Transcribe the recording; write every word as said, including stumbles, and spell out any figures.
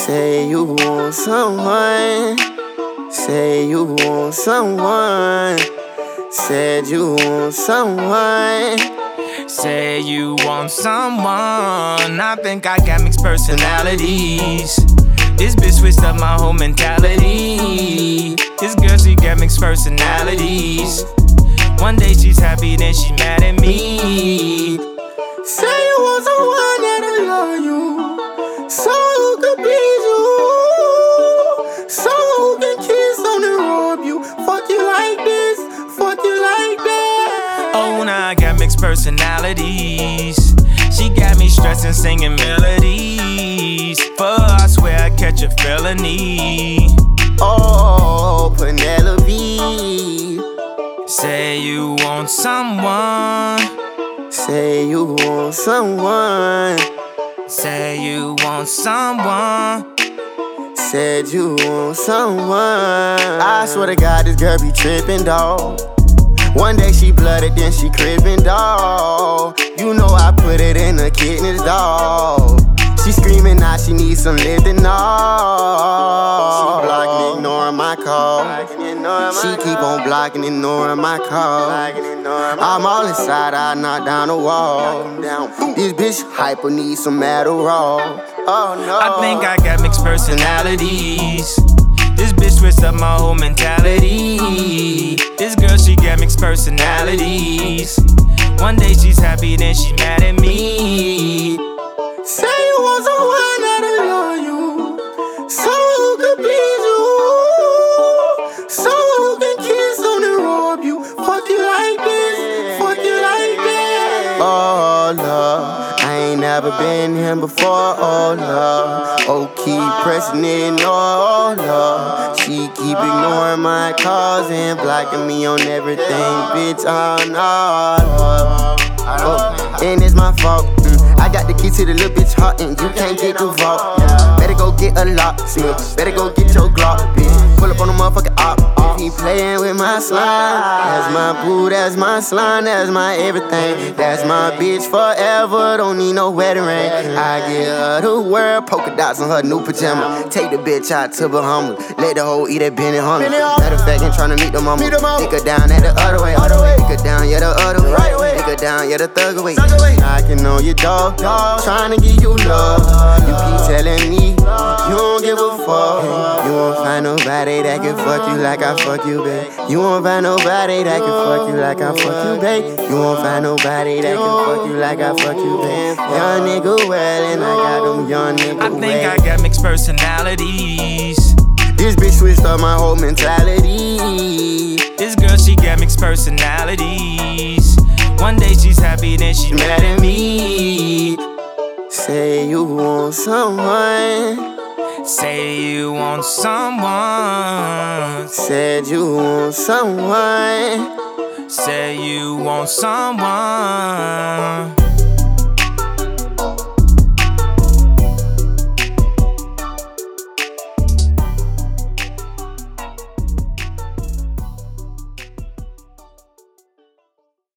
Say you want someone. Say you want someone. Said you want someone. Say you want someone. I think I got mixed personalities. This bitch switched up my whole mentality. This girl, she got mixed personalities. One day she's happy, then she mad at me. Say you want someone that'll love you, someone who could please you, someone who can kiss on and rob you. Fuck you like this, fuck you like that. Oh, now I got mixed personalities. She got me stressing, singing melodies. Fuck, I swear I catch a felony. Oh, Penelope. Say you want someone. Say you want someone. Say you want someone. Said you want someone. I swear to God, this girl be trippin', dawg. One day she blooded, then she crippin', dawg. You know I put it in her kidneys, dawg. She screamin' now she needs some Lithanol. She blocking, ignoring my call. She keep on blocking, ignoring my call. I'm all inside, I knock down the wall. This bitch hyper needs some Adderall. Oh no. I think I got mixed personalities. This bitch switched up my whole mentality. This girl, she got mixed personalities. One day she's happy, then she mad at me. Say you want someone that'll love you, someone who could please you, someone who can kiss on and rob you. Fuck you like this, fuck you like that. Oh love, I ain't never been here before. Oh love, oh keep pressing it. Oh love, she keep ignoring my calls and blocking me on everything, bitch. Oh no, oh, and it's my fault. Mm. I got the key to the little bitch heart and you can't get the vault. Better go get a lock, bitch. Better go get your Glock, bitch. Pull up on the motherfucking op. He playin' with my slime. That's my boo, that's my slime, that's my everything. That's my bitch forever, don't need no wedding ring. I give her the world, polka dots on her new pajama. Take the bitch out to Bahamas, let the hoe eat that Benny Hunter. Matter of fact, ain't tryna meet the mama. Take her down at the other way. Take her down, yeah, the other way. Take her down, yeah, the thug away. Knocking on your door. Tryna give you love. You keep telling me you don't give a fuck. You won't find nobody that can fuck you like I fuck you, babe. You won't find nobody that can fuck you like I fuck you, babe. You won't find nobody that can fuck you like I fuck you, babe. Young nigga well and I got them young nigga I think I got mixed personalities. This bitch switched up my whole mentality. This girl, she got mixed personalities. One day she's happy, then she mad at me. Say you want someone. Say you want someone. Said you want someone. Say you want someone.